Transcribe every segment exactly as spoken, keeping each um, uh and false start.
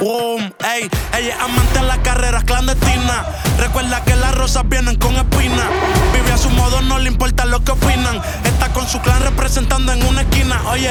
boom, ey. Ella es amante a las carreras clandestinas. Recuerda que las rosas vienen con espinas. Vive a su modo, no le importa lo que opinan. Está con su clan representando en una esquina, oye.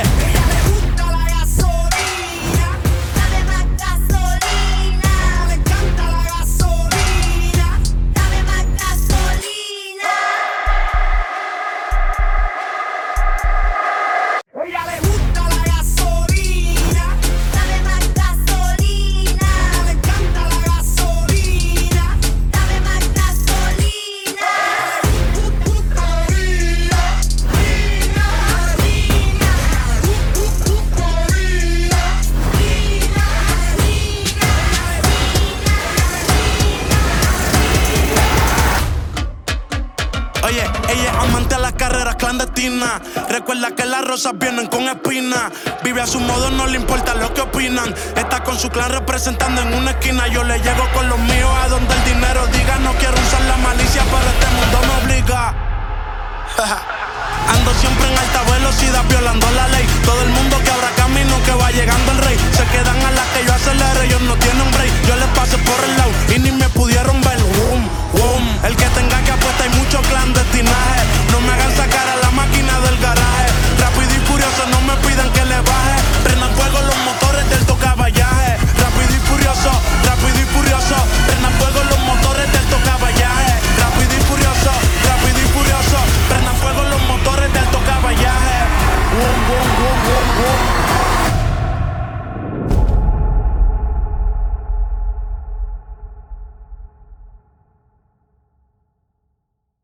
Oye, ella es amante a las carreras clandestinas. Recuerda que las rosas vienen con espinas. Vive a su modo, no le importa lo que opinan. Está con su clan representando en una esquina. Yo le llego con los míos a donde el dinero diga. No quiero usar la malicia, pero este mundo me obliga. Ando siempre en alta velocidad violando la ley. Todo el mundo que abra camino, que va llegando el rey. Se quedan a las que yo acelere, ellos no tienen break. Yo les pasé por el lado y ni me pudieron ver. Boom, boom. El que tenga que apuestar hay mucho clandestino.